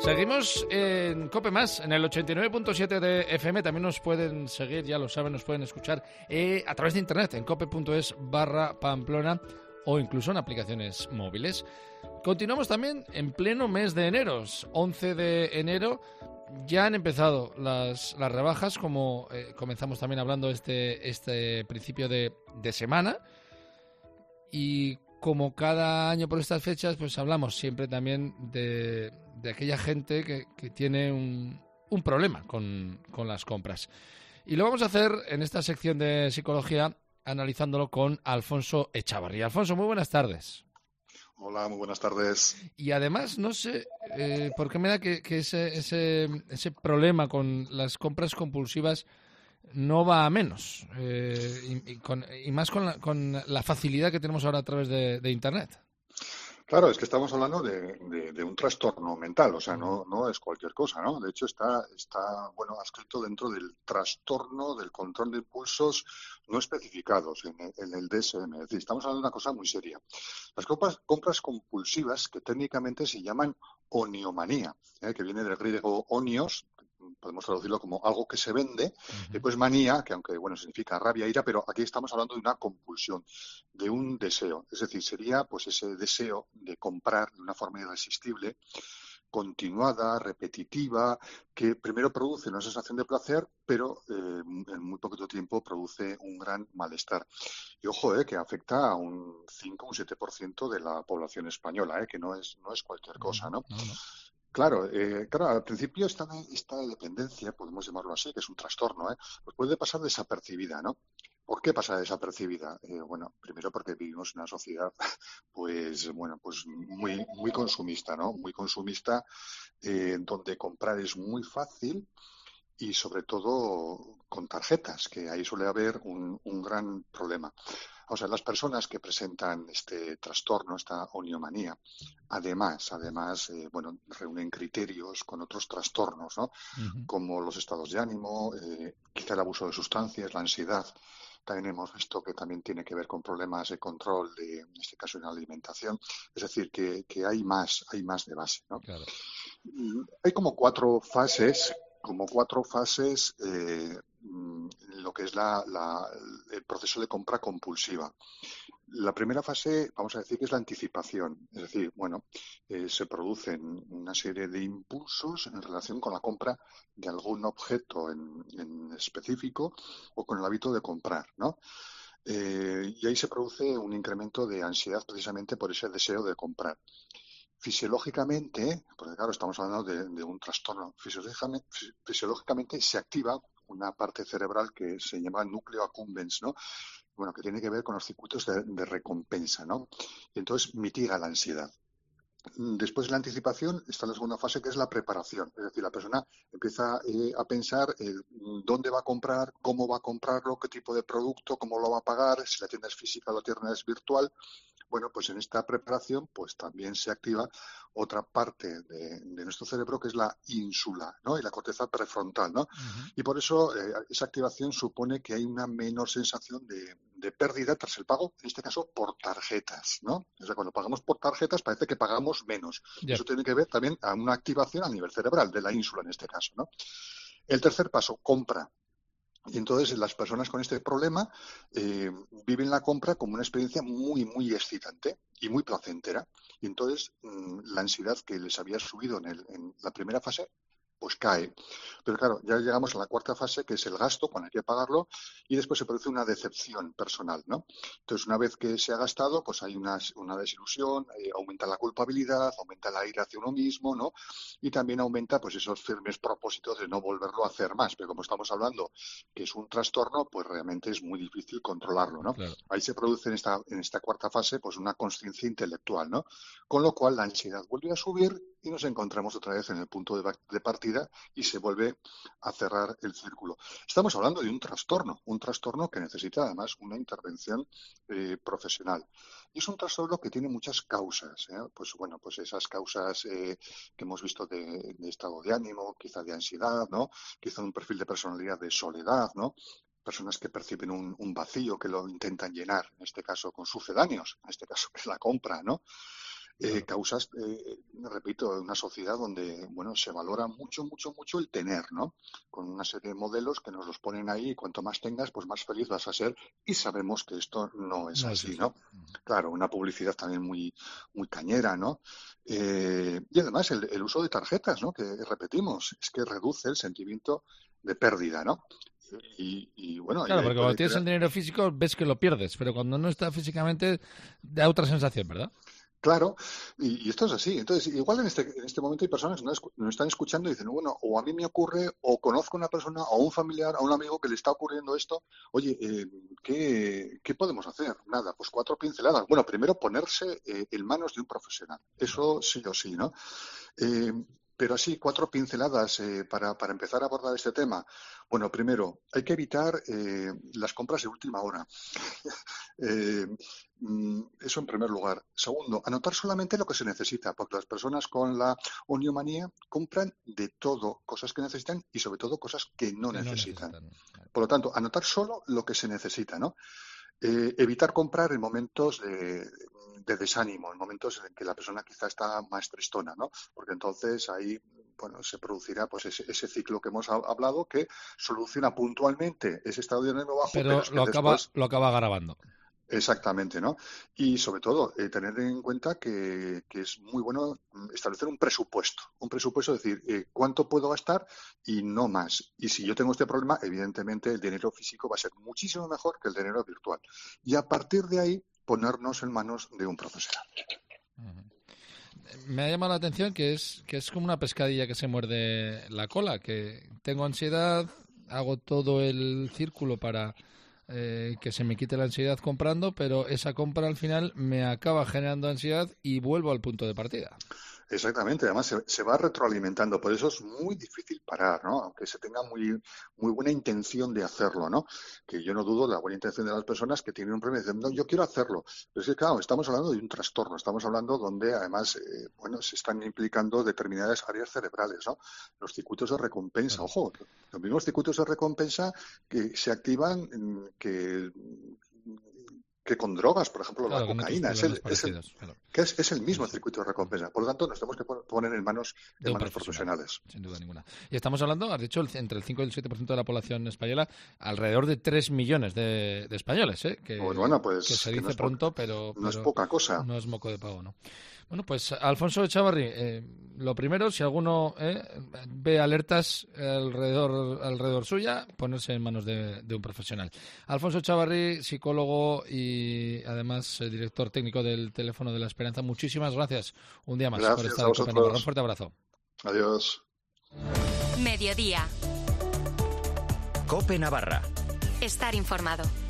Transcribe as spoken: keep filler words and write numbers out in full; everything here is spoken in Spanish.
Seguimos en COPE Más, en el ochenta y nueve punto siete de F M. También nos pueden seguir, ya lo saben, nos pueden escuchar eh, a través de internet en cope.es barra Pamplona o incluso en aplicaciones móviles. Continuamos también en pleno mes de enero, once de enero. Ya han empezado las, las rebajas, como eh, comenzamos también hablando este, este principio de, de semana. Y como cada año por estas fechas, pues hablamos siempre también de, de aquella gente que, que tiene un, un problema con, con las compras. Y lo vamos a hacer en esta sección de psicología, analizándolo con Alfonso Echavarría. Alfonso, muy buenas tardes. Hola, muy buenas tardes. Y además, no sé eh, por qué me da que, que ese, ese, ese problema con las compras compulsivas no va a menos, eh, y, y, con, y más con la, con la facilidad que tenemos ahora a través de, de Internet. Claro, es que estamos hablando de, de, de un trastorno mental, o sea, no, no es cualquier cosa, ¿no? De hecho, está, está, bueno, adscrito dentro del trastorno del control de impulsos no especificados en el, en el D S M. Es decir, estamos hablando de una cosa muy seria. Las compras, compras compulsivas, que técnicamente se llaman oniomanía, ¿eh? Que viene del griego onios, podemos traducirlo como algo que se vende, uh-huh. Y pues manía, que aunque bueno significa rabia, ira, pero aquí estamos hablando de una compulsión, de un deseo. Es decir, sería pues ese deseo de comprar de una forma irresistible, continuada, repetitiva, que primero produce una sensación de placer, pero eh, en muy poquito tiempo produce un gran malestar. Y ojo, eh, que afecta a un cinco o un siete por ciento de la población española, eh, que no es, no es cualquier cosa, ¿no? No, no. Claro, eh, claro, al principio esta, esta dependencia, podemos llamarlo así, que es un trastorno, ¿eh? Pues puede pasar desapercibida, ¿no? ¿Por qué pasa desapercibida? Eh, bueno, primero porque vivimos en una sociedad, pues, bueno, pues muy, muy consumista, ¿no? Muy consumista, eh, donde comprar es muy fácil y sobre todo con tarjetas, que ahí suele haber un, un gran problema. O sea, las personas que presentan este trastorno, esta oniomanía, además, además, eh, bueno, reúnen criterios con otros trastornos, ¿no? Uh-huh. Como los estados de ánimo, eh, quizá el abuso de sustancias, la ansiedad. También hemos visto que también tiene que ver con problemas de control, de, en este caso en la alimentación. Es decir, que, que hay más, hay más de base, ¿no? Claro. Hay como cuatro fases, como cuatro fases. Eh, lo que es la, la, el proceso de compra compulsiva. La primera fase, vamos a decir que es la anticipación, es decir, bueno, eh, se producen una serie de impulsos en relación con la compra de algún objeto en, en específico o con el hábito de comprar, ¿no? Eh, y ahí se produce un incremento de ansiedad precisamente por ese deseo de comprar. Fisiológicamente, porque claro, estamos hablando de, de un trastorno, fisiológicamente, fisiológicamente se activa una parte cerebral que se llama núcleo accumbens, ¿no? Bueno, que tiene que ver con los circuitos de, de recompensa, ¿no? Y entonces mitiga la ansiedad. Después de la anticipación está la segunda fase, que es la preparación. Es decir, la persona empieza eh, a pensar eh, dónde va a comprar, cómo va a comprarlo, qué tipo de producto, cómo lo va a pagar, si la tienda es física o la tienda es virtual. Bueno, pues en esta preparación pues también se activa otra parte de, de nuestro cerebro que es la ínsula, ¿no? Y la corteza prefrontal, ¿no? Uh-huh. Y por eso eh, esa activación supone que hay una menor sensación de, de pérdida tras el pago, en este caso por tarjetas, ¿no? O sea, cuando pagamos por tarjetas parece que pagamos menos. Yeah. Eso tiene que ver también a una activación a nivel cerebral de la ínsula en este caso, ¿no? El tercer paso, compra. Y entonces las personas con este problema eh, viven la compra como una experiencia muy, muy excitante y muy placentera. Y entonces mmm, la ansiedad que les había subido en, el, en la primera fase, pues cae. Pero claro, ya llegamos a la cuarta fase, que es el gasto, cuando hay que pagarlo, y después se produce una decepción personal, ¿no? Entonces, una vez que se ha gastado, pues hay una, una desilusión, eh, aumenta la culpabilidad, aumenta la ira hacia uno mismo, ¿no? Y también aumenta, pues, esos firmes propósitos de no volverlo a hacer más. Pero como estamos hablando que es un trastorno, pues realmente es muy difícil controlarlo, ¿no? Claro. Ahí se produce en esta, en esta cuarta fase, pues, una consciencia intelectual, ¿no? Con lo cual la ansiedad vuelve a subir y nos encontramos otra vez en el punto de, de partida y se vuelve a cerrar el círculo. Estamos hablando de un trastorno, un trastorno que necesita además una intervención eh, profesional. Y es un trastorno que tiene muchas causas, ¿eh? Pues bueno, pues esas causas eh, que hemos visto de, de estado de ánimo, quizá de ansiedad, ¿no? Quizá un perfil de personalidad de soledad, ¿no? Personas que perciben un, un vacío que lo intentan llenar, en este caso con sucedáneos, en este caso que es la compra, ¿no? eh, causas, eh, repito, una sociedad donde, bueno, se valora mucho, mucho, mucho el tener, ¿no? Con una serie de modelos que nos los ponen ahí y cuanto más tengas, pues más feliz vas a ser y sabemos que esto no es No así, es así. ¿no? Claro, una publicidad también muy, muy cañera, ¿no? Eh, y además el, el uso de tarjetas, ¿no? Que repetimos, es que reduce el sentimiento de pérdida, ¿no? Y, y bueno, y Claro, ahí porque cuando puede tienes crear. el dinero físico ves que lo pierdes, pero cuando no está físicamente da otra sensación, ¿verdad? Claro, y, y esto es así. Entonces, igual en este, en este momento hay personas que nos, escu- nos están escuchando y dicen, bueno, o a mí me ocurre, o conozco a una persona, o a un familiar, a un amigo que le está ocurriendo esto. Oye, eh, ¿qué, qué podemos hacer? Nada, pues cuatro pinceladas. Bueno, primero ponerse eh, en manos de un profesional. Eso sí o sí, ¿no? Eh, pero así, cuatro pinceladas eh, para, para empezar a abordar este tema. Bueno, primero, hay que evitar eh, las compras de última hora. Eh, mm, eso en primer lugar. Segundo, anotar solamente lo que se necesita, porque las personas con la oniomanía compran de todo, cosas que necesitan y sobre todo cosas que no Que no necesitan. necesitan. Por lo tanto, anotar solo lo que se necesita, ¿no? Eh, evitar comprar en momentos de, de desánimo, en momentos en que la persona quizá está más tristona, ¿no? Porque entonces ahí, bueno, se producirá pues ese, ese ciclo que hemos ha- hablado que soluciona puntualmente ese estado de ánimo bajo, pero Pero es que lo acaba, después. lo acaba agravando. Exactamente, ¿no? Y sobre todo, eh, tener en cuenta que, que es muy bueno mm, establecer un presupuesto. Un presupuesto, es decir, eh, cuánto puedo gastar y no más. Y si yo tengo este problema, evidentemente el dinero físico va a ser muchísimo mejor que el dinero virtual. Y a partir de ahí, ponernos en manos de un profesional. Me ha llamado la atención que es que es como una pescadilla que se muerde la cola, que tengo ansiedad, hago todo el círculo para eh, que se me quite la ansiedad comprando, pero esa compra al final me acaba generando ansiedad y vuelvo al punto de partida. Exactamente, además se, se va retroalimentando, por eso es muy difícil parar, ¿no? Aunque se tenga muy, muy buena intención de hacerlo, ¿no? Que yo no dudo de la buena intención de las personas que tienen un problema y dicen, no, yo quiero hacerlo. Pero es que, claro, estamos hablando de un trastorno, estamos hablando donde además, eh, bueno, se están implicando determinadas áreas cerebrales, ¿no? Los circuitos de recompensa, Claro. ojo, los mismos circuitos de recompensa que se activan, mm, que que con drogas, por ejemplo, la Claro, con otros cocaína, es problemas el, es el, parecidos. Claro. que es, es el Sí, mismo sí. circuito de recompensa. Por lo tanto, nos tenemos que poner en manos, De en un manos profesional, profesionales. sin duda ninguna. Y estamos hablando, has dicho, el- entre el cinco y el siete por ciento de la población española, alrededor de tres millones de, de españoles, ¿eh? Pues que, bueno, que se pues que no dice es, po pronto, pero, no es pero poca cosa. no es moco de pavo, ¿no? Bueno, pues Alfonso Echavarri, eh, lo primero, si alguno eh, ve alertas alrededor, alrededor suya, ponerse en manos de, de un profesional. Alfonso Echavarri, psicólogo y además eh, director técnico del Teléfono de la Esperanza, muchísimas gracias un día más por Gracias estar a en Cope Navarra. Un vosotros. fuerte abrazo. Adiós. Mediodía. Cope Navarra. Estar informado.